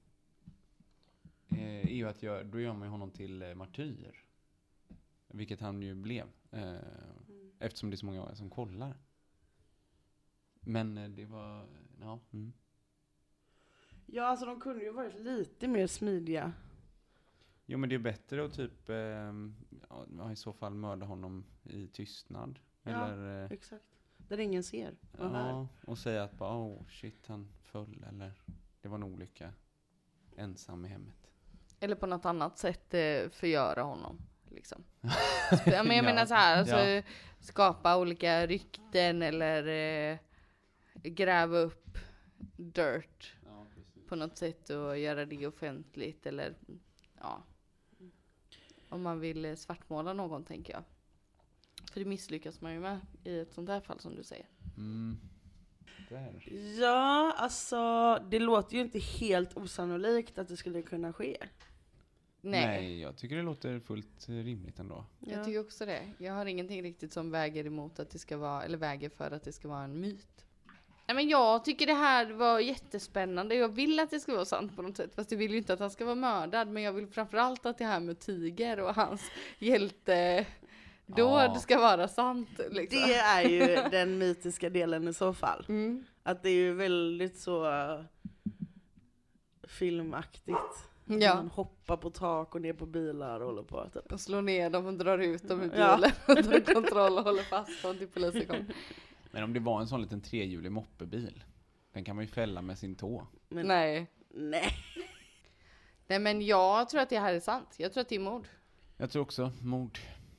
Speaker 5: eh, är ju att gör, då gör man ju honom till eh, martyr. Vilket han ju blev. Eh, mm. Eftersom det är så många som kollar. Men eh, det var, ja. Mm.
Speaker 6: Ja, alltså de kunde ju varit lite mer smidiga.
Speaker 5: Jo, men det är bättre att typ eh, ja, i så fall mörda honom i tystnad.
Speaker 6: Ja,
Speaker 5: Eller, eh,
Speaker 6: exakt. Där ingen ser. Och här.
Speaker 5: ja, och säga att bara, oh shit, han föll. Eller det var en olycka. Ensam i hemmet.
Speaker 4: Eller på något annat sätt eh, förgöra honom. Liksom. Ja, men jag menar så här, alltså,
Speaker 5: Ja.
Speaker 4: skapa olika rykten eller eh, gräva upp dirt
Speaker 5: Ja, precis.
Speaker 4: på något sätt och göra det offentligt eller ja. Om man vill eh, svartmåla någon, tänker jag. För det misslyckas man ju med i ett sånt här fall som du säger.
Speaker 5: Mm. Där.
Speaker 6: Ja, alltså det låter ju inte helt osannolikt att det skulle kunna ske.
Speaker 4: Nej,
Speaker 5: Nej, jag tycker det låter fullt eh, rimligt ändå.
Speaker 4: jag
Speaker 6: Ja.
Speaker 4: tycker också det. Jag har ingenting riktigt som väger emot att det ska vara, eller väger för att det ska vara en myt. Nej, men jag tycker det här var jättespännande. Jag vill att det ska vara sant på något sätt. Fast jag vill ju inte att han ska vara mördad. Men jag vill framförallt att det här med Tiger och hans hjälte då
Speaker 5: Ja.
Speaker 4: det ska vara sant. Liksom.
Speaker 6: Det är ju den mytiska delen i så fall.
Speaker 4: Mm.
Speaker 6: Att det är ju väldigt så uh, filmaktigt.
Speaker 4: Ja.
Speaker 6: Man hoppar på tak och ner på bilar och håller på. Typ.
Speaker 4: Och slår ner dem och drar ut dem ur
Speaker 6: Ja.
Speaker 4: bilen. Och tar kontroll och håller fast dem till polisen kommer.
Speaker 5: Men om det var en sån liten trehjulig moppebil, den kan man ju fälla med sin tå.
Speaker 6: Men,
Speaker 4: Nej.
Speaker 6: nej.
Speaker 4: Nej, men jag tror att det här är sant. Jag tror att det är mord.
Speaker 5: Jag tror också mord.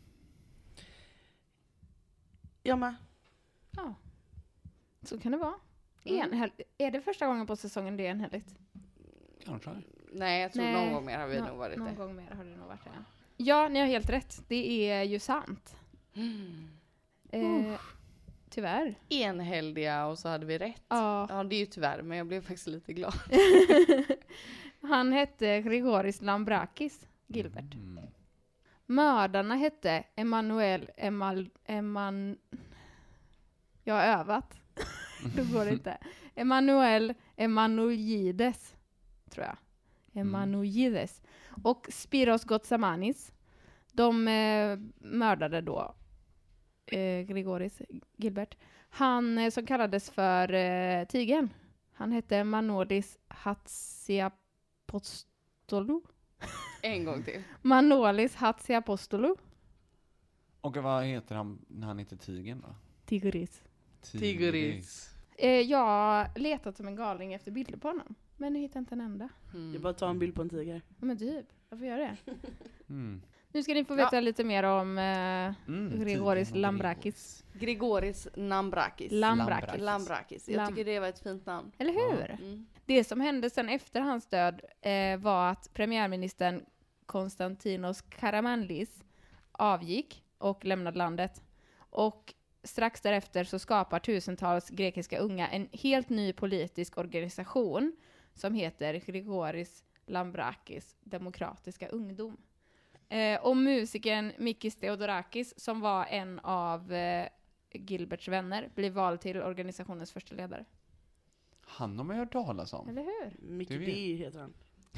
Speaker 6: Jag med.
Speaker 3: Ja. Så kan det vara.
Speaker 4: Mm.
Speaker 3: Enhäll- är det första gången på säsongen det är enhälligt?
Speaker 5: Kanske.
Speaker 4: Nej, jag tror
Speaker 3: Nej.
Speaker 4: någon gång mer har vi
Speaker 3: Nå-
Speaker 4: nog varit
Speaker 3: någon
Speaker 4: det.
Speaker 3: gång mer har det nog varit det. Ja, ni har helt rätt. Det är ju sant.
Speaker 4: Mm.
Speaker 3: Eh, tyvärr.
Speaker 4: Enhälliga och så hade vi rätt.
Speaker 3: Ja.
Speaker 4: Ja, det är ju tyvärr, men jag blev faktiskt lite glad.
Speaker 3: Han hette Grigoris Lambrakis, Gilbert.
Speaker 5: Mm.
Speaker 3: Mördarna hette Emanuel Emal... Eman... Jag har övat. Då går det inte. Emanuel Emanuelides, tror jag. Emanuelides. Och Spiros Gotsamanis. De eh, mördade då eh, Grigoris Gilbert. Han eh, som kallades för eh, Tigern. Han hette Manolis Hatsiapostolou.
Speaker 4: En gång till.
Speaker 3: Manolis Hatsiapostolou.
Speaker 5: Och vad heter han när han heter Tigern då?
Speaker 3: Tigris.
Speaker 4: Tigris.
Speaker 3: Eh, jag har letat som en galning efter bilder på honom. Men jag hittar inte en enda.
Speaker 4: Mm.
Speaker 6: Det är bara att ta en bild på en tiger.
Speaker 3: Ja, men typ. Varför gör det?
Speaker 5: Mm.
Speaker 3: Nu ska ni få veta lite mer om eh,
Speaker 5: Mm,
Speaker 3: Grigoris
Speaker 5: Tigern och
Speaker 3: Lambrakis.
Speaker 4: Grigoris Nambrakis.
Speaker 3: Lambrakis.
Speaker 4: Lambrakis. Jag
Speaker 3: Lam-
Speaker 4: tycker det var ett fint namn.
Speaker 3: Eller hur?
Speaker 4: Mm.
Speaker 3: Det som hände sen efter hans död eh, var att premiärministern Konstantinos Karamanlis avgick och lämnade landet. Och strax därefter så skapar tusentals grekiska unga en helt ny politisk organisation som heter Grigoris Lambrakis Demokratiska ungdom. Eh, och musikern Mikis Theodorakis, som var en av eh, Gilberts vänner, blir vald till organisationens första ledare.
Speaker 5: Han har man hört talas om.
Speaker 3: Eller hur?
Speaker 6: Mickey
Speaker 5: Du
Speaker 6: D
Speaker 5: vet.
Speaker 6: heter han.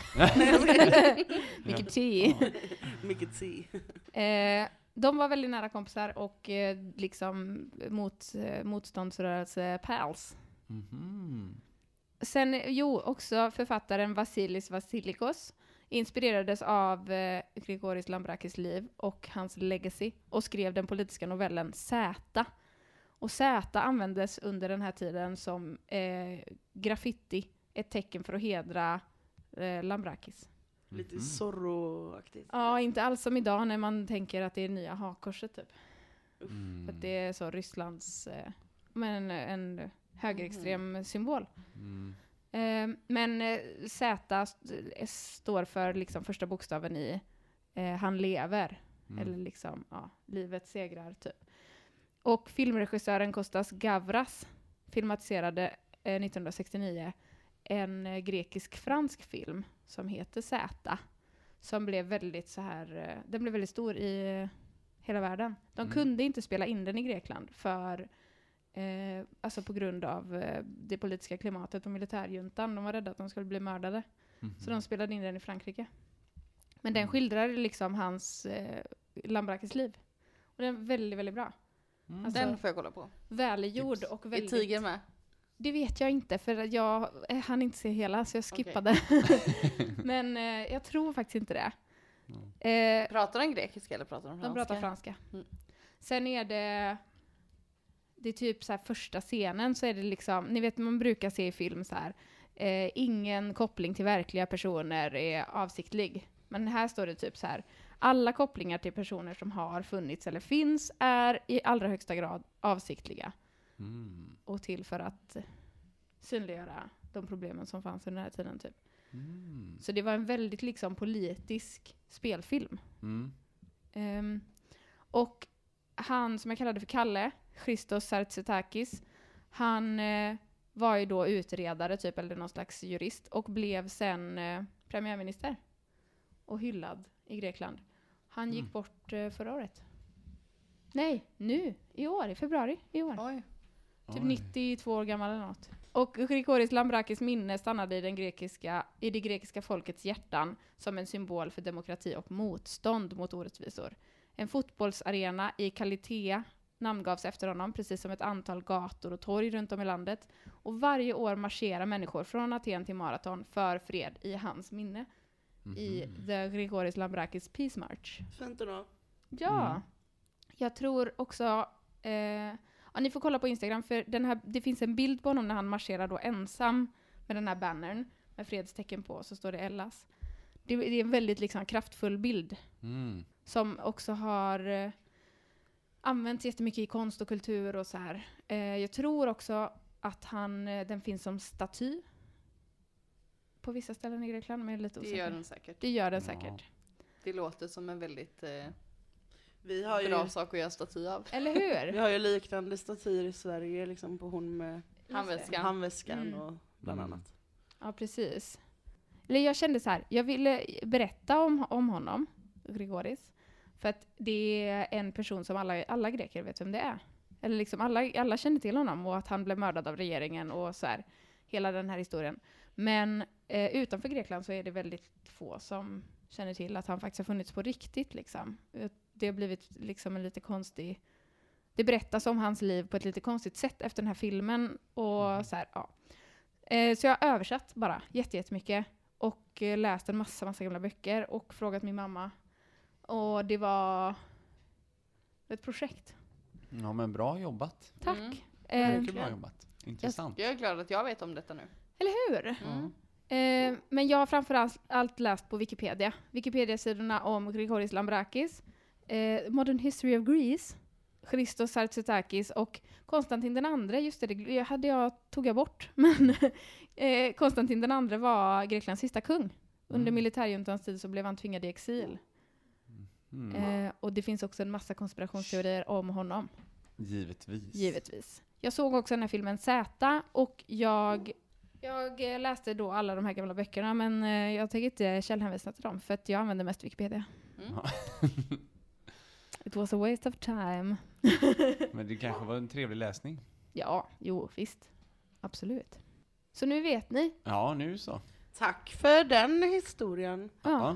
Speaker 3: Mickey T.
Speaker 6: Mickey T.
Speaker 3: Eh, de var väldigt nära kompisar och eh, liksom mot, eh, motståndsrörelse pals.
Speaker 5: Mhm.
Speaker 3: Sen, jo, också författaren Vasilis Vasilikos inspirerades av eh, Grigoris Lambrakis liv och hans legacy och skrev den politiska novellen Z. Och Z användes under den här tiden som eh, graffiti, ett tecken för att hedra eh, Lambrakis.
Speaker 6: Lite Zorro-aktigt.
Speaker 3: Ja, inte alls som idag när man tänker att det är nya hakkorset typ.
Speaker 5: Mm.
Speaker 3: För att det är så Rysslands eh, men en högerextrem mm. symbol.
Speaker 5: Mm.
Speaker 3: Eh, men eh, Z st- står för liksom första bokstaven i eh, han lever.
Speaker 5: Mm.
Speaker 3: Eller liksom, ja, livet segrar typ. Och filmregissören Kostas Gavras filmatiserade eh, nittonhundrasextionio en eh, grekisk-fransk film som heter Z. Som blev väldigt så här, eh, den blev väldigt stor i eh, hela världen. De
Speaker 5: Mm.
Speaker 3: kunde inte spela in den i Grekland för eh, alltså på grund av eh, det politiska klimatet och militärjuntan. De var rädda att de skulle bli mördade.
Speaker 5: Mm.
Speaker 3: Så de spelade in den i Frankrike. Men den
Speaker 5: Mm.
Speaker 3: skildrar liksom hans eh, Lambrakis liv. Och den är väldigt, väldigt bra.
Speaker 5: Mm.
Speaker 3: Alltså,
Speaker 4: Den får jag kolla på.
Speaker 3: välgjord
Speaker 5: Tips.
Speaker 3: och
Speaker 4: Är
Speaker 3: väldigt...
Speaker 4: Tiger med?
Speaker 3: Det vet jag inte, för jag eh, hann inte se hela, så jag skippade. Men eh, jag tror faktiskt inte det. Eh,
Speaker 4: Pratar de grekiska eller pratar de franska?
Speaker 3: de pratar franska.
Speaker 4: Mm.
Speaker 3: Sen är det... Det är typ så här första scenen, så är det liksom... Ni vet, man brukar se i film så här... Eh, ingen koppling till verkliga personer är avsiktlig. Men här står det typ så här... Alla kopplingar till personer som har funnits eller finns är i allra högsta grad avsiktliga.
Speaker 5: Mm.
Speaker 3: Och till för att synliggöra de problemen som fanns under den här tiden typ.
Speaker 5: Mm.
Speaker 3: Så det var en väldigt liksom politisk spelfilm.
Speaker 5: Mm.
Speaker 3: Um, och han som jag kallade för Kalle, Christos Sartsetakis, han uh, var ju då utredare typ, eller någon slags jurist, och blev sen uh, premiärminister och hyllad i Grekland. Han gick
Speaker 5: Mm.
Speaker 3: bort uh, förra året. Nej, nu, i år, i februari i år.
Speaker 4: Oj.
Speaker 3: Typ
Speaker 5: Oj.
Speaker 3: nittiotvå år gammal eller något. Och Grigoris Lambrakis minne stannade i, den grekiska, i det grekiska folkets hjärtan som en symbol för demokrati och motstånd mot orättvisor. En fotbollsarena i Kalitea namngavs efter honom, precis som ett antal gator och torg runt om i landet. Och varje år marscherar människor från Aten till Marathon för fred i hans minne.
Speaker 5: Mhm.
Speaker 3: I The Grigoris Lambrakis Peace March.
Speaker 6: Fint ändå.
Speaker 3: Ja,
Speaker 5: Mm.
Speaker 3: jag tror också... Eh, ja, ni får kolla på Instagram, för den här, det finns en bild på honom när han marscherar då ensam med den här bannern med fredstecken på, så står det Ellas. Det, det är en väldigt liksom kraftfull bild
Speaker 5: Mm.
Speaker 3: som också har eh, använts jättemycket i konst och kultur och så här. Eh, jag tror också att han, eh, den finns som staty på vissa ställen i Grekland, men jag är lite
Speaker 4: Det
Speaker 3: osäker.
Speaker 4: gör den säkert.
Speaker 3: Det gör den
Speaker 5: Ja.
Speaker 3: säkert.
Speaker 4: Det låter som en väldigt eh,
Speaker 6: Vi har ju,
Speaker 4: bra sak att göra staty av.
Speaker 3: Eller
Speaker 6: vi
Speaker 3: hur?
Speaker 6: har ju liknande statyer i Sverige, liksom på hon med
Speaker 4: Handväskan.
Speaker 6: handväskan
Speaker 3: Mm.
Speaker 6: och bland
Speaker 5: Mm.
Speaker 6: annat.
Speaker 3: Ja, precis. Eller jag kände så här, jag ville berätta om, om honom, Grigoris, för att det är en person som alla, alla greker vet vem det är. Eller liksom alla, alla känner till honom, och att han blev mördad av regeringen och så här, hela den här historien. Men eh, utanför Grekland så är det väldigt få som känner till att han faktiskt har funnits på riktigt liksom. Det har blivit liksom en lite konstig... Det berättas om hans liv på ett lite konstigt sätt efter den här filmen. Och så här, ja. Eh, så jag har översatt bara jätte- jättemycket. Och eh, läst en massa, massa gamla böcker. Och frågat min mamma. Och det var ett projekt.
Speaker 5: Ja, men bra jobbat.
Speaker 3: Tack.
Speaker 4: Mm.
Speaker 3: Eh,
Speaker 5: Mycket bra jobbat. Intressant.
Speaker 4: Jag är glad att jag vet om detta nu.
Speaker 3: eller hur?
Speaker 4: Mm.
Speaker 3: Eh, men jag har framförallt allt läst på Wikipedia. Wikipedia-sidorna om Grigoris Lambrakis, eh, Modern History of Greece, Christos Sartsetakis och Konstantin den andre. Just det, det hade jag, tog jag bort. Men eh, Konstantin den andre var Greklands sista kung. Under
Speaker 5: Mm.
Speaker 3: militärjuntans tid så blev han tvingad i exil.
Speaker 5: Mm.
Speaker 3: Eh, och det finns också en massa konspirationsteorier om honom.
Speaker 5: Givetvis.
Speaker 3: Givetvis. Jag såg också den här filmen Z, och jag, jag eh, läste då alla de här gamla böckerna, men eh, jag tänker inte källhänvisa till dem, för att jag använder mest Wikipedia.
Speaker 4: Mm.
Speaker 5: Ja.
Speaker 3: It was a waste of time.
Speaker 5: Men det kanske var en trevlig läsning.
Speaker 3: Ja, jo, visst. Absolut. Så nu vet ni.
Speaker 5: Ja, nu så.
Speaker 6: Tack för den historien.
Speaker 3: Ja,
Speaker 5: Ja.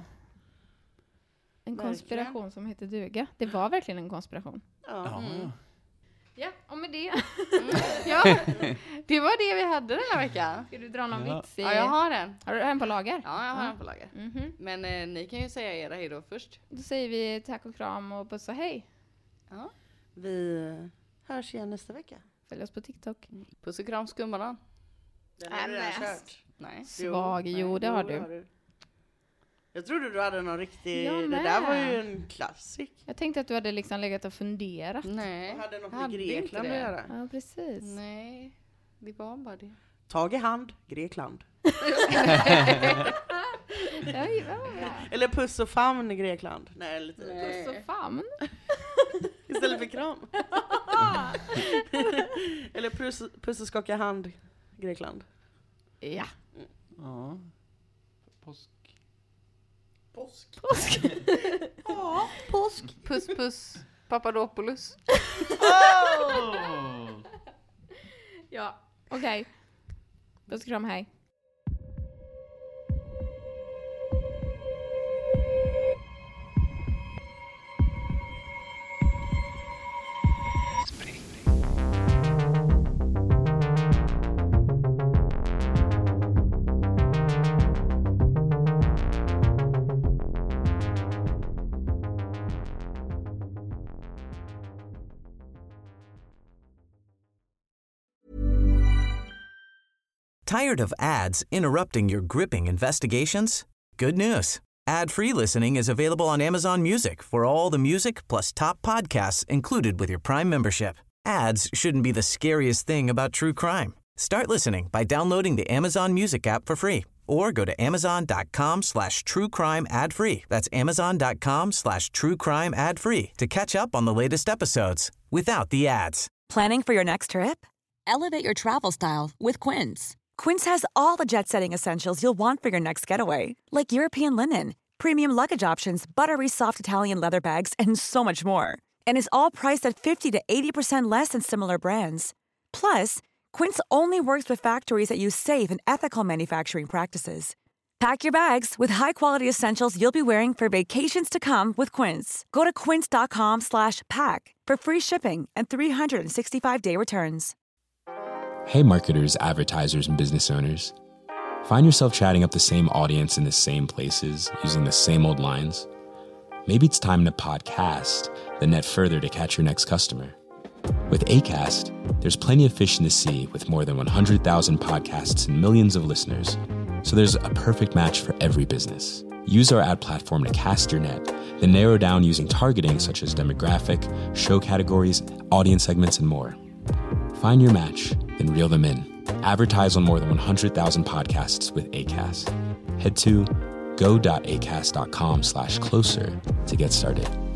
Speaker 3: en
Speaker 6: verkligen.
Speaker 3: konspiration som heter duga. Det var verkligen en konspiration.
Speaker 6: Ja.
Speaker 5: Ja.
Speaker 4: Mm.
Speaker 3: Ja, och med det.
Speaker 4: Ja, det var det vi hade den här veckan.
Speaker 3: Ska du dra någon
Speaker 5: Ja.
Speaker 3: vits? I...
Speaker 4: Ja, jag har den.
Speaker 3: Har du en på lager?
Speaker 4: Ja, jag har
Speaker 3: Ja.
Speaker 4: den på lager.
Speaker 3: Mhm.
Speaker 4: Men eh, ni kan ju säga era hej då först.
Speaker 3: Då säger vi tack och kram och puss och hej.
Speaker 4: Ja.
Speaker 6: Vi hörs igen nästa vecka.
Speaker 3: Följ oss på TikTok.
Speaker 4: Puss och kram, skumbanan.
Speaker 6: Den har vi redan
Speaker 3: Ämnes.
Speaker 6: kört.
Speaker 4: Nej.
Speaker 3: Svag, jo, jo det har du.
Speaker 6: har du. Jag trodde du hade någon riktig...
Speaker 3: Jag
Speaker 6: det
Speaker 3: med.
Speaker 6: där var ju en klassik.
Speaker 3: Jag tänkte att du hade liksom legat och funderat.
Speaker 4: Nej.
Speaker 6: Jag hade något
Speaker 4: hade
Speaker 6: med
Speaker 4: inte
Speaker 6: Grekland att
Speaker 4: det.
Speaker 6: göra.
Speaker 3: Ja, precis.
Speaker 4: Nej, det var bara det.
Speaker 6: Tag i hand, Grekland.
Speaker 3: Ja, ja.
Speaker 6: Eller puss och famn, Grekland. Nej, lite
Speaker 4: Nej.
Speaker 3: Puss och famn.
Speaker 6: istället för kram. Eller puss, puss och skaka hand, Grekland.
Speaker 3: Ja.
Speaker 5: Ja. Påsk.
Speaker 6: Påsk.
Speaker 3: Påsk.
Speaker 6: Ja, påsk.
Speaker 4: Puss puss, Papadopoulos.
Speaker 6: Oh!
Speaker 3: Ja, okej. Puss och kram, hej.
Speaker 11: Tired of ads interrupting your gripping investigations? Good news. Ad-free listening is available on Amazon Music for all the music plus top podcasts included with your Prime membership. Ads shouldn't be the scariest thing about true crime. Start listening by downloading the Amazon Music app for free or go to amazon.com slash true crime ad free. That's amazon.com slash true crime ad free to catch up on the latest episodes without the ads.
Speaker 12: Planning for your next trip? Elevate your travel style with Quince. Quince has all the jet-setting essentials you'll want for your next getaway, like European linen, premium luggage options, buttery soft Italian leather bags, and so much more. And is all priced at fifty to eighty percent less than similar brands. Plus, Quince only works with factories that use safe and ethical manufacturing practices. Pack your bags with high-quality essentials you'll be wearing for vacations to come with Quince. Go to quince.com slash pack for free shipping and three sixty-five day returns.
Speaker 13: Hey marketers, advertisers, and business owners. Find yourself chatting up the same audience in the same places, using the same old lines? Maybe it's time to podcast, then net further to catch your next customer. With Acast, there's plenty of fish in the sea with more than one hundred thousand podcasts and millions of listeners. So there's a perfect match for every business. Use our ad platform to cast your net, then narrow down using targeting such as demographic, show categories, audience segments, and more. Find your match, then reel them in. Advertise on more than one hundred thousand podcasts with Acast. Head to go.acast.com slash closer to get started.